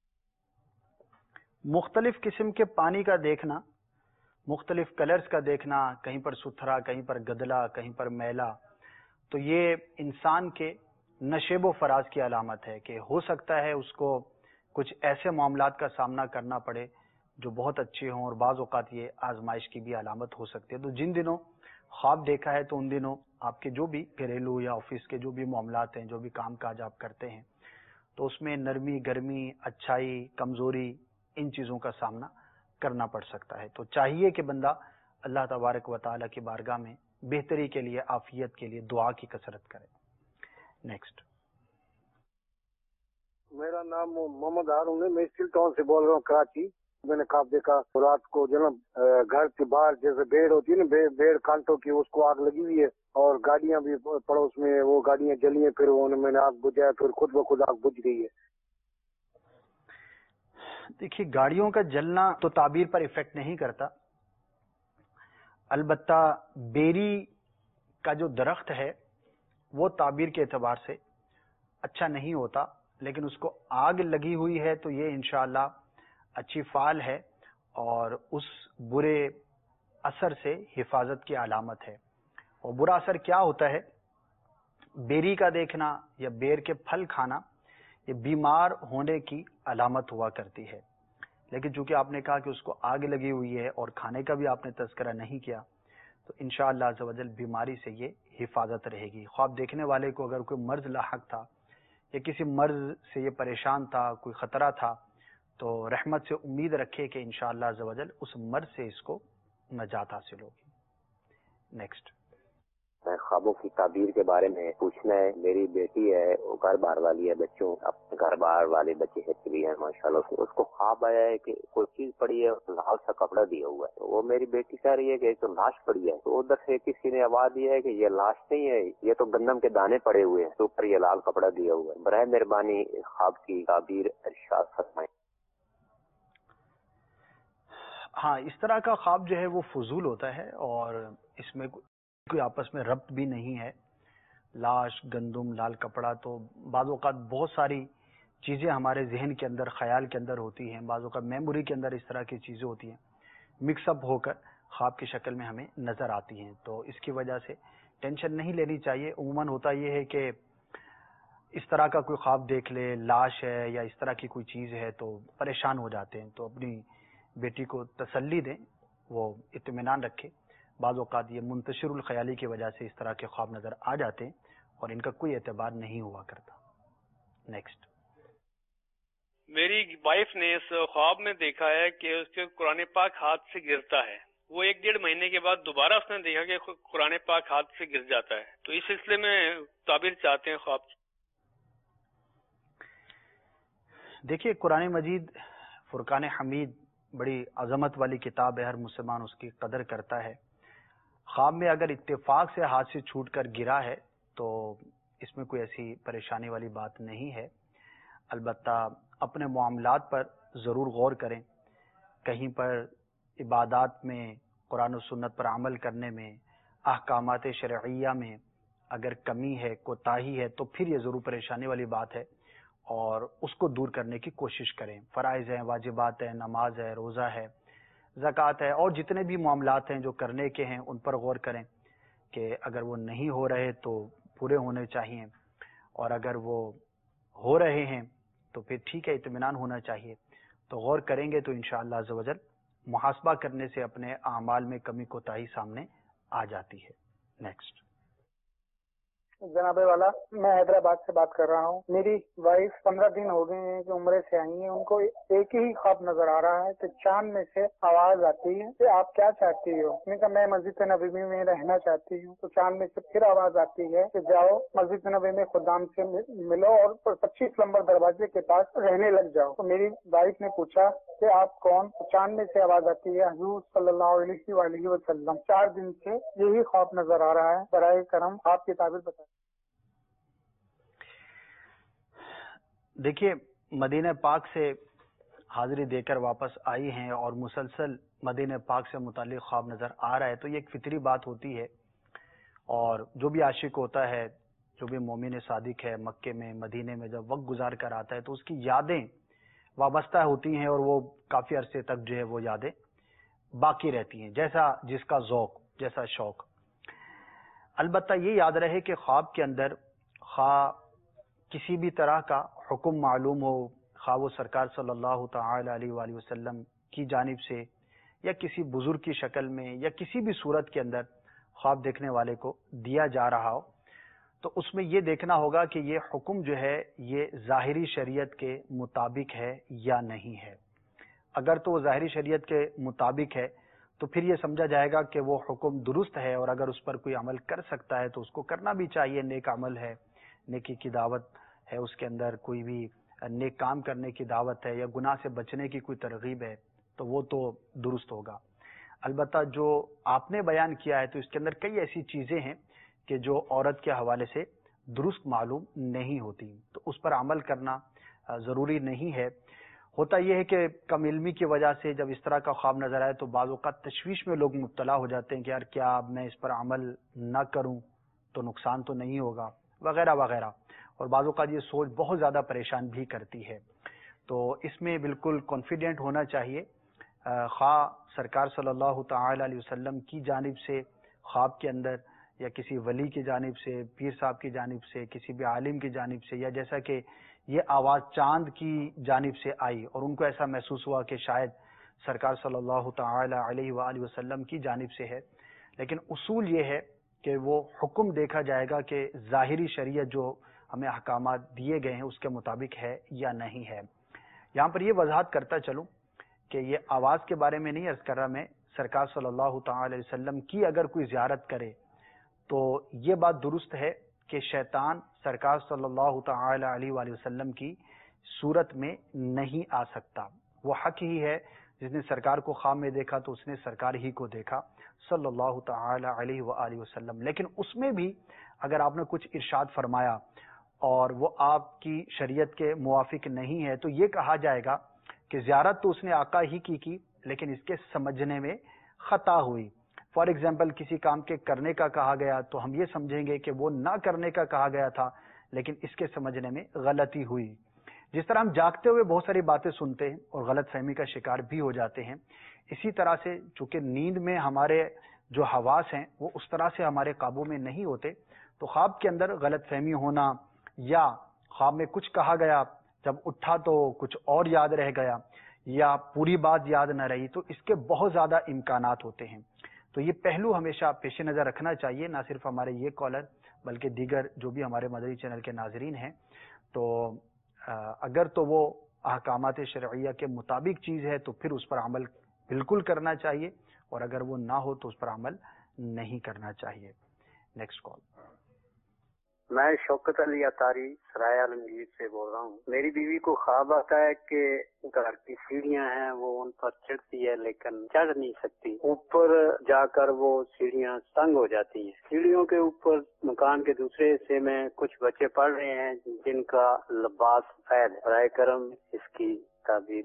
مختلف قسم کے پانی کا دیکھنا، مختلف کلرز کا دیکھنا، کہیں پر ستھرا، کہیں پر گدلا، کہیں پر میلا، تو یہ انسان کے نشیب و فراز کی علامت ہے کہ ہو سکتا ہے اس کو کچھ ایسے معاملات کا سامنا کرنا پڑے جو بہت اچھے ہوں، اور بعض اوقات یہ آزمائش کی بھی علامت ہو سکتی ہے. تو جن دنوں خواب دیکھا ہے تو ان دنوں آپ کے جو بھی گھریلو یا آفس کے جو بھی معاملات ہیں، جو بھی کام کاج آپ کرتے ہیں، تو اس میں نرمی، گرمی، اچھائی، کمزوری، ان چیزوں کا سامنا کرنا پڑ سکتا ہے. تو چاہیے کہ بندہ اللہ تبارک و تعالیٰ کی بارگاہ میں بہتری کے لیے، عافیت کے لیے دعا کی کثرت کرے. نیکسٹ. میرا نام محمد ہارون ہے، میں اسٹیل ٹاؤن سے بول رہا ہوں، کراچی. میں نے خواب دیکھا رات کو جناب گھر کے باہر جیسے بھیڑ ہوتی ہے نا، بھیڑ کانٹوں کی، اس کو آگ لگی ہوئی ہے اور گاڑیاں بھی پڑوس میں، وہ گاڑیاں جلی ہیں. پھر میں نے آگ بجھایا، پھر خود بخود آگ بجھ گئی ہے. دیکھیے، گاڑیوں کا جلنا تو تعبیر پر ایفیکٹ نہیں کرتا، البتہ بیری کا جو درخت ہے وہ تعبیر کے اعتبار سے اچھا نہیں ہوتا، لیکن اس کو آگ لگی ہوئی ہے تو یہ انشاءاللہ اچھی فعال ہے اور اس برے اثر سے حفاظت کی علامت ہے. اور برا اثر کیا ہوتا ہے؟ بیری کا دیکھنا یا بیر کے پھل کھانا یہ بیمار ہونے کی علامت ہوا کرتی ہے. لیکن چونکہ آپ نے کہا کہ اس کو آگ لگی ہوئی ہے اور کھانے کا بھی آپ نے تذکرہ نہیں کیا، تو انشاءاللہ عز و جل بیماری سے یہ حفاظت رہے گی. خواب دیکھنے والے کو اگر کوئی مرض لاحق تھا یا کسی مرض سے یہ پریشان تھا، کوئی خطرہ تھا، تو رحمت سے امید رکھے کہ انشاءاللہ عز و جل اس مرض سے اس کو نجات حاصل ہوگی. نیکسٹ. خوابوں کی تعبیر کے بارے میں پوچھنا ہے. میری بیٹی ہے، وہ گھر باہر والی ہے، بچوں اپنے گھر باہر والے بچے بھی ہیں ماشاءاللہ. اس کو خواب آیا ہے کہ کوئی چیز پڑی ہے، لال سا کپڑا دیا ہوا ہے. وہ میری بیٹی کہہ رہی ہے کہ ایک تو لاش پڑی ہے. تو ادھر سے کسی نے آواز دی ہے کہ یہ لاش نہیں ہے، یہ تو گندم کے دانے پڑے ہوئے ہیں، تو اوپر یہ لال کپڑا دیا ہوا ہے. برائے مہربانی خواب کی تعبیر ارشاد فرمائیں. ہاں، اس طرح کا خواب جو ہے وہ فضول ہوتا ہے اور اس میں کوئی آپس میں ربط بھی نہیں ہے. لاش، گندم، لال کپڑا، تو بعض اوقات بہت ساری چیزیں ہمارے ذہن کے اندر، خیال کے اندر ہوتی ہیں، بعض اوقات میموری کے اندر اس طرح کی چیزیں ہوتی ہیں، مکس اپ ہو کر خواب کی شکل میں ہمیں نظر آتی ہیں. تو اس کی وجہ سے ٹینشن نہیں لینی چاہیے. عموماً ہوتا یہ ہے کہ اس طرح کا کوئی خواب دیکھ لے، لاش ہے یا اس طرح کی کوئی چیز ہے، تو پریشان ہو جاتے ہیں. تو اپنی بیٹی کو تسلی دیں، وہ اطمینان رکھے. بعض اوقات یہ منتشر الخیالی کی وجہ سے اس طرح کے خواب نظر آ جاتے ہیں اور ان کا کوئی اعتبار نہیں ہوا کرتا. نیکسٹ. میری وائف نے اس خواب میں دیکھا ہے کہ اس کے قرآن پاک ہاتھ سے گرتا ہے. وہ 1-1.5 مہینے کے بعد دوبارہ اس نے دیکھا کہ قرآن پاک ہاتھ سے گر جاتا ہے. تو اس سلسلے میں تعبیر چاہتے ہیں خواب. دیکھیے، قرآن مجید فرقان حمید بڑی عظمت والی کتاب ہے، ہر مسلمان اس کی قدر کرتا ہے. خواب میں اگر اتفاق سے ہاتھ سے چھوٹ کر گرا ہے تو اس میں کوئی ایسی پریشانی والی بات نہیں ہے. البتہ اپنے معاملات پر ضرور غور کریں. کہیں پر عبادات میں، قرآن و سنت پر عمل کرنے میں، احکامات شرعیہ میں اگر کمی ہے، کوتاہی ہے، تو پھر یہ ضرور پریشانی والی بات ہے اور اس کو دور کرنے کی کوشش کریں. فرائض ہیں، واجبات ہیں، نماز ہے، روزہ ہے، زکوٰۃ ہے، اور جتنے بھی معاملات ہیں جو کرنے کے ہیں ان پر غور کریں کہ اگر وہ نہیں ہو رہے تو پورے ہونے چاہیے، اور اگر وہ ہو رہے ہیں تو پھر ٹھیک ہے، اطمینان ہونا چاہیے. تو غور کریں گے تو انشاءاللہ عز و جل محاسبہ کرنے سے اپنے اعمال میں کمی کوتاہی سامنے آ جاتی ہے. نیکسٹ. جناب والا، میں حیدرآباد سے بات کر رہا ہوں. میری وائف 15 دن ہو گئے ہیں کہ عمرے سے آئی ہیں. ان کو ایک ہی خواب نظر آ رہا ہے کہ چاند میں سے آواز آتی ہے کہ آپ کیا چاہتی ہو. میں کہا میں مسجد نبوی میں رہنا چاہتی ہوں. تو چاند میں سے پھر آواز آتی ہے کہ جاؤ مسجد نبوی میں خدام سے ملو اور 25 نمبر دروازے کے پاس رہنے لگ جاؤ. تو میری وائف نے پوچھا کہ آپ کون؟ چاند میں سے آواز آتی ہے حضور صلی اللہ علیہ وآلہ وسلم. 4 دن سے یہی خواب نظر آ رہا ہے. برائے کرم آپ کی تعبیر بتائیں. دیکھیے، مدینہ پاک سے حاضری دے کر واپس آئی ہیں اور مسلسل مدینہ پاک سے متعلق خواب نظر آ رہا ہے تو یہ ایک فطری بات ہوتی ہے، اور جو بھی عاشق ہوتا ہے، جو بھی مومن صادق ہے، مکے میں مدینے میں جب وقت گزار کر آتا ہے تو اس کی یادیں وابستہ ہوتی ہیں اور وہ کافی عرصے تک جو ہے وہ یادیں باقی رہتی ہیں، جیسا جس کا ذوق، جیسا شوق۔ البتہ یہ یاد رہے کہ خواب کے اندر خواہ کسی بھی طرح کا حکم معلوم ہو، خواہ وہ سرکار صلی اللہ تعالی علیہ وآلہ وسلم کی جانب سے یا کسی بزرگ کی شکل میں یا کسی بھی صورت کے اندر خواب دیکھنے والے کو دیا جا رہا ہو، تو اس میں یہ دیکھنا ہوگا کہ یہ حکم جو ہے یہ ظاہری شریعت کے مطابق ہے یا نہیں ہے۔ اگر تو وہ ظاہری شریعت کے مطابق ہے تو پھر یہ سمجھا جائے گا کہ وہ حکم درست ہے، اور اگر اس پر کوئی عمل کر سکتا ہے تو اس کو کرنا بھی چاہیے، نیک عمل ہے، نیکی کی دعوت ہے، اس کے اندر کوئی بھی نیک کام کرنے کی دعوت ہے یا گناہ سے بچنے کی کوئی ترغیب ہے تو وہ تو درست ہوگا۔ البتہ جو آپ نے بیان کیا ہے تو اس کے اندر کئی ایسی چیزیں ہیں کہ جو عورت کے حوالے سے درست معلوم نہیں ہوتی، تو اس پر عمل کرنا ضروری نہیں ہے۔ ہوتا یہ ہے کہ کم علمی کی وجہ سے جب اس طرح کا خواب نظر آئے تو بعض اوقات تشویش میں لوگ مبتلا ہو جاتے ہیں کہ یار کیا اب میں اس پر عمل نہ کروں تو نقصان تو نہیں ہوگا، وغیرہ وغیرہ، اور بعض اوقات یہ سوچ بہت زیادہ پریشان بھی کرتی ہے۔ تو اس میں بالکل کانفیڈنٹ ہونا چاہیے، خواہ سرکار صلی اللہ تعالی علیہ وسلم کی جانب سے خواب کے اندر یا کسی ولی کی جانب سے، پیر صاحب کی جانب سے، کسی بھی عالم کی جانب سے، یا جیسا کہ یہ آواز چاند کی جانب سے آئی اور ان کو ایسا محسوس ہوا کہ شاید سرکار صلی اللہ تعالی علیہ وآلہ وسلم کی جانب سے ہے، لیکن اصول یہ ہے کہ وہ حکم دیکھا جائے گا کہ ظاہری شریعت جو ہمیں احکامات دیے گئے ہیں اس کے مطابق ہے یا نہیں ہے۔ یہاں پر یہ وضاحت کرتا چلوں کہ یہ آواز کے بارے میں نہیں عرض کر رہا میں، سرکار صلی اللہ تعالی علیہ وسلم کی اگر کوئی زیارت کرے تو یہ بات درست ہے کہ شیطان سرکار صلی اللہ تعالی علیہ وآلہ وسلم کی صورت میں نہیں آ سکتا۔ وہ حق ہی ہے، جس نے سرکار کو خواب میں دیکھا تو اس نے سرکار ہی کو دیکھا صلی اللہ تعالی علیہ وآلہ وسلم، لیکن اس میں بھی اگر آپ نے کچھ ارشاد فرمایا اور وہ آپ کی شریعت کے موافق نہیں ہے تو یہ کہا جائے گا کہ زیارت تو اس نے آقا ہی کی لیکن اس کے سمجھنے میں خطا ہوئی۔ فار ایگزامپل کسی کام کے کرنے کا کہا گیا تو ہم یہ سمجھیں گے کہ وہ نہ کرنے کا کہا گیا تھا لیکن اس کے سمجھنے میں غلطی ہوئی۔ جس طرح ہم جاگتے ہوئے بہت ساری باتیں سنتے ہیں اور غلط فہمی کا شکار بھی ہو جاتے ہیں، اسی طرح سے چونکہ نیند میں ہمارے جو حواس ہیں وہ اس طرح سے ہمارے قابو میں نہیں ہوتے، تو خواب کے اندر غلط فہمی ہونا یا خواب میں کچھ کہا گیا جب اٹھا تو کچھ اور یاد رہ گیا یا پوری بات یاد نہ رہی، تو اس کے بہت زیادہ امکانات ہوتے ہیں۔ تو یہ پہلو ہمیشہ پیش نظر رکھنا چاہیے، نہ صرف ہمارے یہ کالر بلکہ دیگر جو بھی ہمارے مدنی چینل کے ناظرین ہیں۔ تو اگر تو وہ احکامات شرعیہ کے مطابق چیز ہے تو پھر اس پر عمل بالکل کرنا چاہیے، اور اگر وہ نہ ہو تو اس پر عمل نہیں کرنا چاہیے۔ Next call. میں شوکت علی اطاری سرائے عالمگیر سے بول رہا ہوں۔ میری بیوی کو خواب آتا ہے کہ گھر کی سیڑھیاں ہیں وہ ان پر چڑھتی ہے لیکن چڑھ نہیں سکتی، اوپر جا کر وہ سیڑھیاں تنگ ہو جاتی ہیں۔ سیڑھیوں کے اوپر مکان کے دوسرے حصے میں کچھ بچے پڑھ رہے ہیں جن کا لباس سفید ہے۔ برائے کرم اس کی تعبیر۔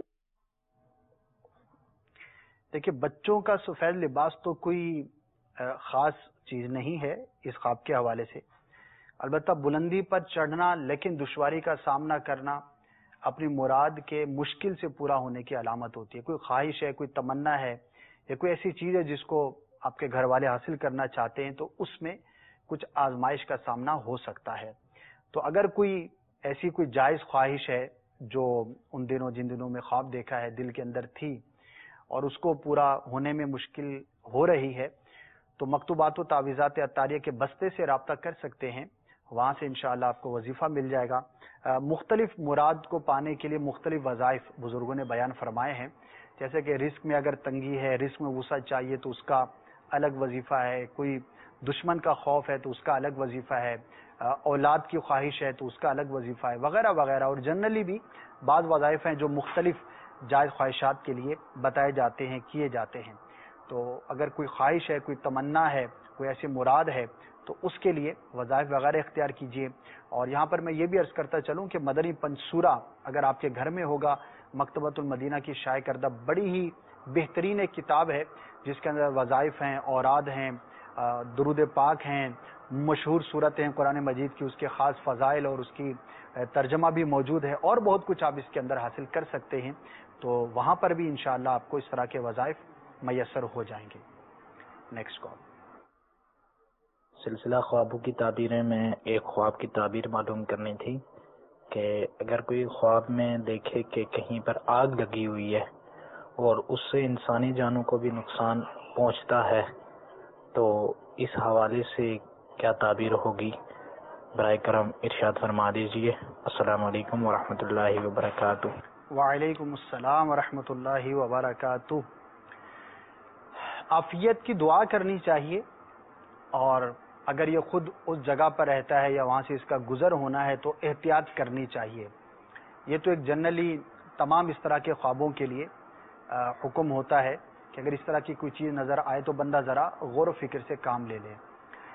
دیکھیے بچوں کا سفید لباس تو کوئی خاص چیز نہیں ہے اس خواب کے حوالے سے، البتہ بلندی پر چڑھنا لیکن دشواری کا سامنا کرنا اپنی مراد کے مشکل سے پورا ہونے کی علامت ہوتی ہے۔ کوئی خواہش ہے، کوئی تمنا ہے یا کوئی ایسی چیز ہے جس کو آپ کے گھر والے حاصل کرنا چاہتے ہیں تو اس میں کچھ آزمائش کا سامنا ہو سکتا ہے۔ تو اگر کوئی ایسی کوئی جائز خواہش ہے جو ان دنوں جن دنوں میں خواب دیکھا ہے دل کے اندر تھی اور اس کو پورا ہونے میں مشکل ہو رہی ہے تو مکتوبات و تعویذات عطاریہ کے بستے سے رابطہ کر سکتے ہیں، وہاں سے انشاءاللہ آپ کو وظیفہ مل جائے گا۔ مختلف مراد کو پانے کے لیے مختلف وظائف بزرگوں نے بیان فرمائے ہیں، جیسے کہ رزق میں اگر تنگی ہے، رزق میں وسعت چاہیے تو اس کا الگ وظیفہ ہے، کوئی دشمن کا خوف ہے تو اس کا الگ وظیفہ ہے، اولاد کی خواہش ہے تو اس کا الگ وظیفہ ہے، وغیرہ وغیرہ۔ اور جنرلی بھی بعض وظائف ہیں جو مختلف جائز خواہشات کے لیے بتائے جاتے ہیں، کیے جاتے ہیں۔ تو اگر کوئی خواہش ہے، کوئی تمنا ہے، کوئی ایسی مراد ہے تو اس کے لیے وظائف وغیرہ اختیار کیجیے۔ اور یہاں پر میں یہ بھی عرض کرتا چلوں کہ مدنی پنج سورہ اگر آپ کے گھر میں ہوگا مکتبۃ المدینہ کی شائع کردہ بڑی ہی بہترین ایک کتاب ہے جس کے اندر وظائف ہیں، اوراد ہیں، درود پاک ہیں، مشہور صورتیں ہیں قرآن مجید کی، اس کے خاص فضائل اور اس کی ترجمہ بھی موجود ہے، اور بہت کچھ آپ اس کے اندر حاصل کر سکتے ہیں. تو وہاں پر بھی انشاءاللہ آپ کو اس طرح کے وظائف میسر ہو جائیں گے. Next call. سلسلہ خوابوں کی تعبیریں میں ایک خواب کی تعبیر معلوم کرنی تھی کہ اگر کوئی خواب میں دیکھے کہ کہیں پر آگ لگی ہوئی ہے اور اس سے انسانی جانوں کو بھی نقصان پہنچتا ہے تو اس حوالے سے کیا تعبیر ہوگی؟ برائے کرم ارشاد فرما دیجئے. السلام علیکم ورحمۃ اللہ وبرکاتہ. وعلیکم السلام ورحمۃ اللہ وبرکاتہ. عافیت کی دعا کرنی چاہیے، اور اگر یہ خود اس جگہ پر رہتا ہے یا وہاں سے اس کا گزر ہونا ہے تو احتیاط کرنی چاہیے. یہ تو ایک جنرلی تمام اس طرح کے خوابوں کے لیے حکم ہوتا ہے کہ اگر اس طرح کی کوئی چیز نظر آئے تو بندہ ذرا غور و فکر سے کام لے لے.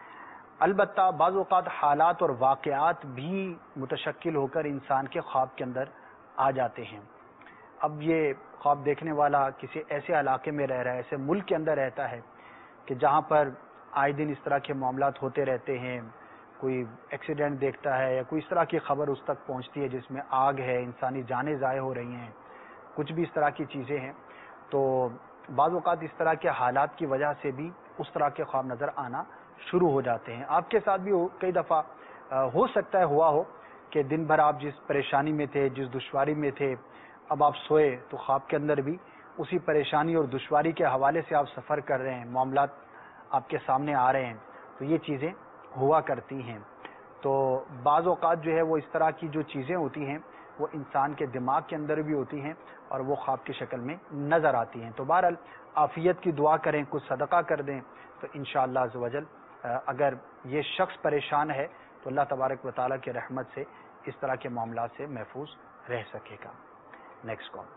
البتہ بعض اوقات حالات اور واقعات بھی متشکل ہو کر انسان کے خواب کے اندر آ جاتے ہیں. اب یہ خواب دیکھنے والا کسی ایسے علاقے میں رہ رہا ہے، ایسے ملک کے اندر رہتا ہے کہ جہاں پر آئے دن اس طرح کے معاملات ہوتے رہتے ہیں، کوئی ایکسیڈنٹ دیکھتا ہے یا کوئی اس طرح کی خبر اس تک پہنچتی ہے جس میں آگ ہے، انسانی جانیں ضائع ہو رہی ہیں، کچھ بھی اس طرح کی چیزیں ہیں. تو بعض اوقات اس طرح کے حالات کی وجہ سے بھی اس طرح کے خواب نظر آنا شروع ہو جاتے ہیں. آپ کے ساتھ بھی کئی دفعہ ہو سکتا ہے ہوا ہو کہ دن بھر آپ جس پریشانی میں تھے، جس دشواری میں تھے، اب آپ سوئے تو خواب کے اندر بھی اسی پریشانی اور دشواری کے حوالے سے آپ سفر کر رہے ہیں، معاملات آپ کے سامنے آ رہے ہیں. تو یہ چیزیں ہوا کرتی ہیں. تو بعض اوقات جو ہے وہ اس طرح کی جو چیزیں ہوتی ہیں وہ انسان کے دماغ کے اندر بھی ہوتی ہیں اور وہ خواب کی شکل میں نظر آتی ہیں. تو بہرحال عافیت کی دعا کریں، کچھ صدقہ کر دیں تو انشاءاللہ عز وجل اگر یہ شخص پریشان ہے تو اللہ تبارک و تعالیٰ کی رحمت سے اس طرح کے معاملات سے محفوظ رہ سکے گا. Next call.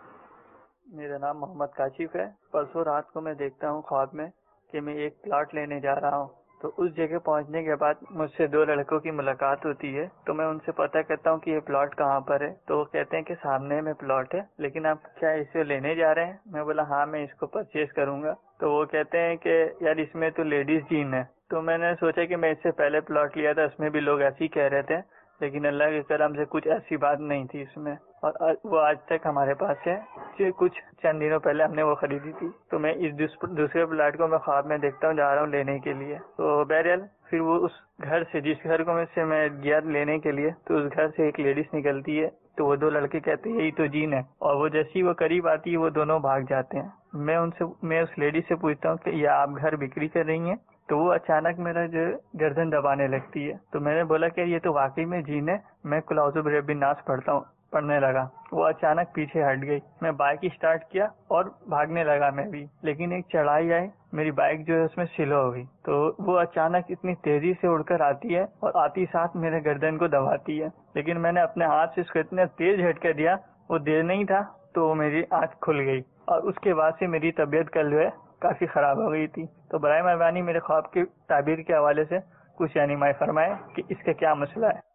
میرا نام محمد کاشف ہے. پرسوں رات کو میں دیکھتا ہوں خواب میں کہ میں ایک پلاٹ لینے جا رہا ہوں. تو اس جگہ پہنچنے کے بعد مجھ سے دو لڑکوں کی ملاقات ہوتی ہے. تو میں ان سے پتہ کرتا ہوں کہ یہ پلاٹ کہاں پر ہے. تو وہ کہتے ہیں کہ سامنے میں پلاٹ ہے، لیکن آپ کیا اسے لینے جا رہے ہیں؟ میں بولا ہاں میں اس کو پرچیز کروں گا. تو وہ کہتے ہیں کہ یار اس میں تو لیڈیز جین ہے. تو میں نے سوچا کہ میں اس سے پہلے پلاٹ لیا تھا، اس میں بھی لوگ ایسے ہی کہہ رہے تھے، لیکن اللہ کے کرم سے کچھ ایسی بات نہیں تھی اس میں، اور وہ آج تک ہمارے پاس ہے. کچھ چند دنوں پہلے ہم نے وہ خریدی تھی. تو میں اس دوسرے پلاٹ کو میں خواب میں دیکھتا ہوں جا رہا ہوں لینے کے لیے. تو بہرحال پھر وہ اس گھر سے، جس گھر کو میں گیا لینے کے لیے، تو اس گھر سے ایک لیڈیز نکلتی ہے. تو وہ دو لڑکے کہتے ہیں یہی تو جین ہے، اور وہ جیسی وہ قریب آتی ہے وہ دونوں بھاگ جاتے ہیں. میں اس لیڈی سے پوچھتا ہوں کہ یہ آپ گھر بکری کر رہی ہیں؟ تو وہ اچانک میرا جو گردن دبانے لگتی ہے. تو میں نے بولا کہ یہ تو واقعی میں جین ہے. میں قل اعوذ برب الناس پڑھنے لگا. وہ اچانک پیچھے ہٹ گئی. میں بائک اسٹارٹ کیا اور بھاگنے لگا میں بھی، لیکن ایک چڑھائی آئی، میری بائک جو ہے اس میں سلو ہو گئی. تو وہ اچانک اتنی تیزی سے اڑ کر آتی ہے اور آتی ساتھ میرے گردن کو دباتی ہے. لیکن میں نے اپنے ہاتھ سے اس کو اتنا تیز جھٹکا دیا، وہ دیر نہیں تھا تو میری آنکھ کھل گئی، اور اس کے بعد سے میری طبیعت کل جو ہے کافی خراب ہو گئی تھی. تو برائے مہربانی میرے خواب کی تعبیر کے حوالے سے کچھ رہنمائی فرمائے کہ اس کا کیا مسئلہ ہے.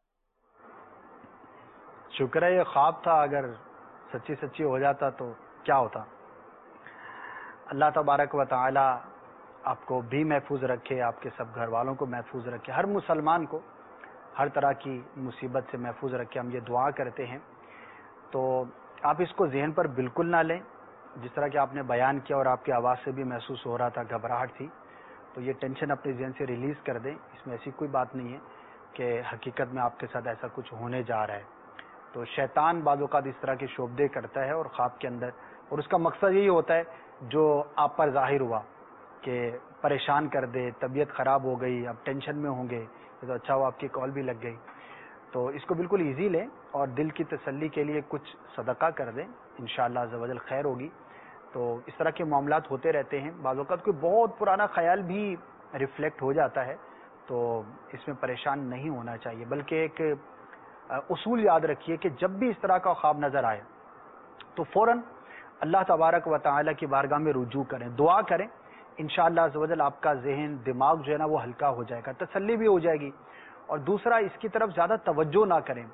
شکر ہے یہ خواب تھا، اگر سچی ہو جاتا تو کیا ہوتا. اللہ تبارک و تعالی آپ کو بھی محفوظ رکھے، آپ کے سب گھر والوں کو محفوظ رکھے، ہر مسلمان کو ہر طرح کی مصیبت سے محفوظ رکھے. ہم یہ دعا کرتے ہیں. تو آپ اس کو ذہن پر بالکل نہ لیں، جس طرح کہ آپ نے بیان کیا اور آپ کی آواز سے بھی محسوس ہو رہا تھا گھبراہٹ تھی. تو یہ ٹینشن اپنے ذہن سے ریلیز کر دیں. اس میں ایسی کوئی بات نہیں ہے کہ حقیقت میں آپ کے ساتھ ایسا کچھ ہونے جا رہا ہے. تو شیطان بعض اوقات اس طرح کے شعبدے کرتا ہے اور خواب کے اندر، اور اس کا مقصد یہی ہوتا ہے جو آپ پر ظاہر ہوا کہ پریشان کر دے، طبیعت خراب ہو گئی، اب ٹینشن میں ہوں گے. تو اچھا ہوا آپ کی کال بھی لگ گئی. تو اس کو بالکل ایزی لیں اور دل کی تسلی کے لیے کچھ صدقہ کر دیں، انشاءاللہ عز و جل خیر ہوگی. تو اس طرح کے معاملات ہوتے رہتے ہیں. بعض اوقات کوئی بہت پرانا خیال بھی ریفلیکٹ ہو جاتا ہے، تو اس میں پریشان نہیں ہونا چاہیے، بلکہ ایک اصول یاد رکھیے کہ جب بھی اس طرح کا خواب نظر آئے تو فوراً اللہ تبارک و تعالی کی بارگاہ میں رجوع کریں، دعا کریں. انشاءاللہ عز و جل آپ کا ذہن، دماغ جو ہے نا وہ ہلکا ہو جائے گا، تسلی بھی ہو جائے گی. اور دوسرا، اس کی طرف زیادہ توجہ نہ کریں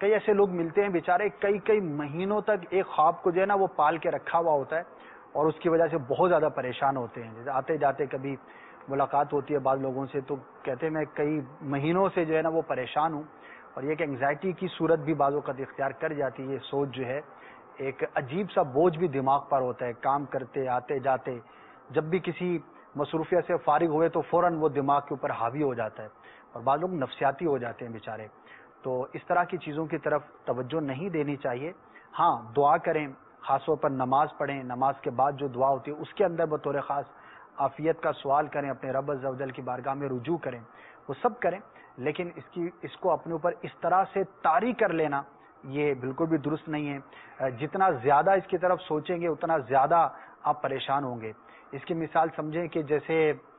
کئی ایسے لوگ ملتے ہیں بیچارے کئی مہینوں تک ایک خواب کو جو ہے نا وہ پال کے رکھا ہوا ہوتا ہے اور اس کی وجہ سے بہت زیادہ پریشان ہوتے ہیں. جیسے آتے جاتے کبھی ملاقات ہوتی ہے بعض لوگوں سے تو کہتے ہیں میں کئی مہینوں سے جو ہے نا وہ پریشان ہوں, اور یہ کہ انگزائٹی کی صورت بھی بعض اوقات اختیار کر جاتی ہے. یہ سوچ جو ہے ایک عجیب سا بوجھ بھی دماغ پر ہوتا ہے, کام کرتے آتے جاتے جب بھی کسی مصروفیت سے فارغ ہوئے تو فوراً وہ دماغ کے اوپر حاوی ہو جاتا ہے, اور بعض لوگ نفسیاتی ہو جاتے ہیں بیچارے. تو اس طرح کی چیزوں کی طرف توجہ نہیں دینی چاہیے. ہاں دعا کریں, خاص طور پر نماز پڑھیں, نماز کے بعد جو دعا ہوتی ہے اس کے اندر بطور خاص عافیت کا سوال کریں, اپنے رب عز و جل کی بارگاہ میں رجوع کریں, وہ سب کریں. لیکن اس کو اپنے اوپر اس طرح سے طاری کر لینا یہ بالکل بھی درست نہیں ہے. جتنا زیادہ اس کی طرف سوچیں گے اتنا زیادہ آپ پریشان ہوں گے. اس کی مثال سمجھیں کہ جیسے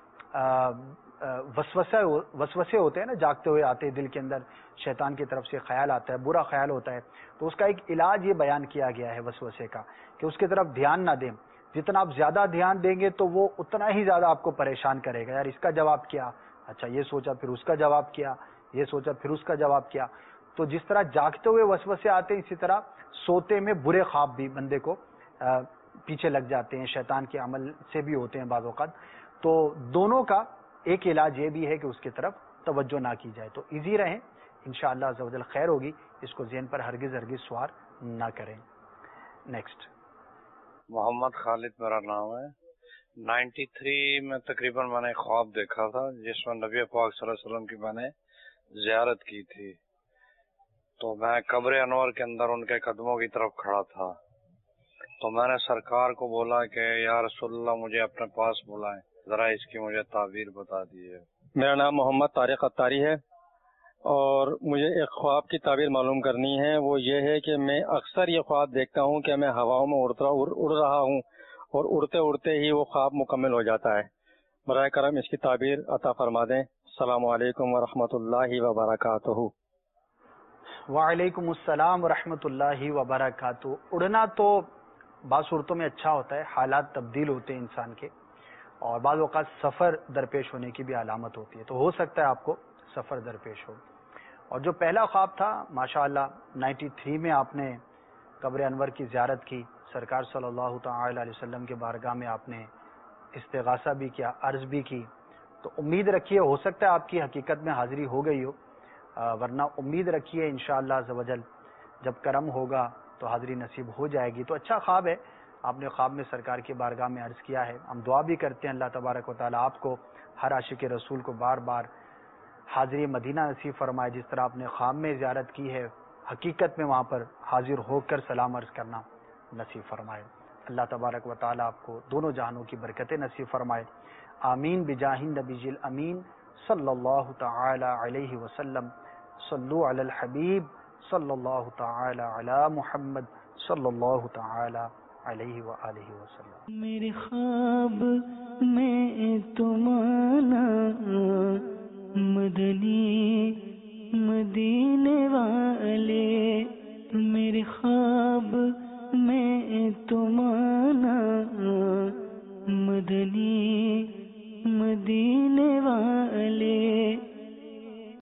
وسوسے ہوتے ہیں نا, جاگتے ہوئے آتے ہیں دل کے اندر, شیطان کی طرف سے خیال آتا ہے, برا خیال ہوتا ہے, تو اس کا ایک علاج یہ بیان کیا گیا ہے وسوسے کا کہ اس کی طرف دھیان نہ دیں. جتنا آپ زیادہ دھیان دیں گے تو وہ اتنا ہی زیادہ آپ کو پریشان کرے گا. یار اس کا جواب کیا, اچھا یہ سوچا پھر اس کا جواب کیا, یہ سوچا پھر اس کا جواب کیا. تو جس طرح جاگتے ہوئے وسوسے آتے ہیں اسی طرح سوتے میں برے خواب بھی بندے کو پیچھے لگ جاتے ہیں, شیطان کے عمل سے بھی ہوتے ہیں بعض اوقات. تو دونوں کا ایک علاج یہ بھی ہے کہ اس کی طرف توجہ نہ کی جائے. تو ایزی رہیں, انشاءاللہ عز و جل خیر ہوگی. اس کو ذہن پر ہرگز سوار نہ کریں. نیکسٹ. محمد خالد میرا نام ہے. 93 میں تقریباً میں نے خواب دیکھا تھا جس میں نبی پاک صلی اللہ علیہ وسلم کی میں نے زیارت کی تھی. تو میں قبر انور کے اندر ان کے قدموں کی طرف کھڑا تھا. تو میں نے سرکار کو بولا کہ یا رسول اللہ مجھے اپنے پاس بلائیں, ذرا اس کی مجھے تعبیر بتا دیجیے. میرا نام محمد طارق اتاری ہے اور مجھے ایک خواب کی تعبیر معلوم کرنی ہے. وہ یہ ہے کہ میں اکثر یہ خواب دیکھتا ہوں کہ میں ہواؤں میں اڑ رہا ہوں اور اڑتے اڑتے ہی وہ خواب مکمل ہو جاتا ہے. برائے کرم اس کی تعبیر عطا فرما دیں. السلام علیکم ورحمۃ اللہ وبرکاتہ. وعلیکم السلام ورحمۃ اللہ وبرکاتہ. اڑنا تو بعض صورتوں میں اچھا ہوتا ہے, حالات تبدیل ہوتے ہیں انسان کے, اور بعض اوقات سفر درپیش ہونے کی بھی علامت ہوتی ہے. تو ہو سکتا ہے آپ کو سفر درپیش ہو. اور جو پہلا خواب تھا ماشاءاللہ 93 میں آپ نے قبر انور کی زیارت کی, سرکار صلی اللہ تعالی علیہ وسلم کے بارگاہ میں آپ نے استغاثہ بھی کیا, عرض بھی کی. تو امید رکھیے ہو سکتا ہے آپ کی حقیقت میں حاضری ہو گئی ہو, ورنہ امید رکھیے انشاءاللہ عز و جل جب کرم ہوگا تو حاضری نصیب ہو جائے گی. تو اچھا خواب ہے, آپ نے خواب میں سرکار کی بارگاہ میں عرض کیا ہے. ہم دعا بھی کرتے ہیں اللہ تبارک و تعالی آپ کو, ہر عاشق رسول کو بار بار حاضری مدینہ نصیب فرمائے. جس طرح آپ نے خواب میں زیارت کی ہے حقیقت میں وہاں پر حاضر ہو کر سلام عرض کرنا نصیب فرمائے. اللہ تبارک و تعالی آپ کو دونوں جہانوں کی برکتیں نصیب فرمائے. آمین بجاہ النبی الامین صلی اللہ تعالی علیہ وسلم. صلو علی الحبیب صلی اللہ تعالی علی محمد صلی اللہ تعالی علیہ وآلہ وسلم. میرے خواب میں تمہارا مدنی مدینے والے, میرے خواب میں تمہارا مدنی مدینے والے,